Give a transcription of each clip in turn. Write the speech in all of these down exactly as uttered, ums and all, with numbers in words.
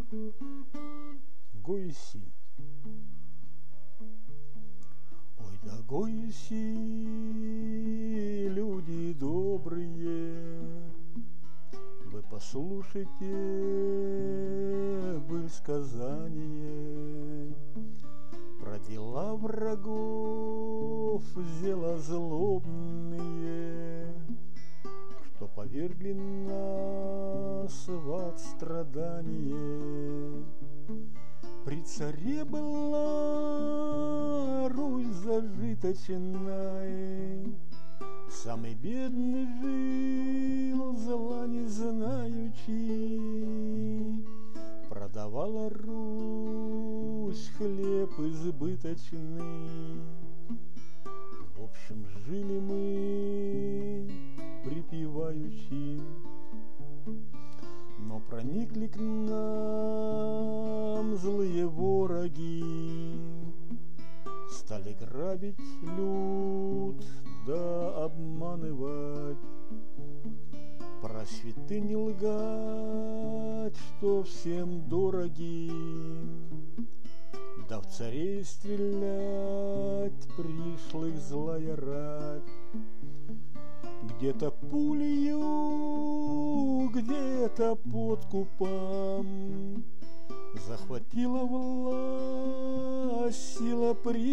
Гоиси. Ой, да гоиси, люди добрые, вы послушайте быль сказание про дела врагов, дела злобные, что повергли нас в ад страдание. При царе была Русь зажиточная, самый бедный жил, зла не знаючи. Продавала Русь хлеб избыточный. В общем, жили мы припеваючи. Но проникли к нам злые вороги, стали грабить люд да обманывать, про святыни лгать, что всем дороги, да в царей стрелять, пришлых злая рать. Где-то пулею, где-то подкупом захватила власть сила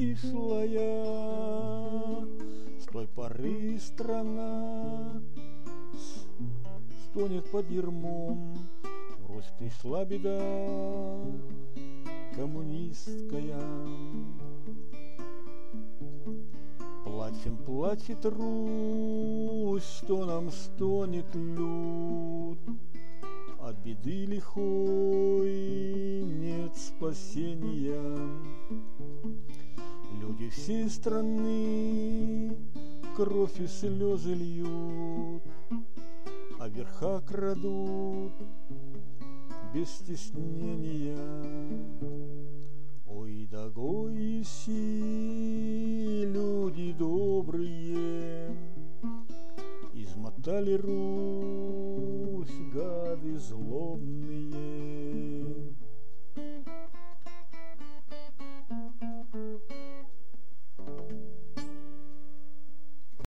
пришлая. С той поры страна стонет под ермом. В Русь пришла беда коммунистская. Плачем, плачет Русь, что нам стонет люд. От беды лихой нет спасения. Люди всей страны кровь и слезы льют, а верха крадут без стеснения. Ой, да гоиси, люди добрые, измотали Русь гады злобные.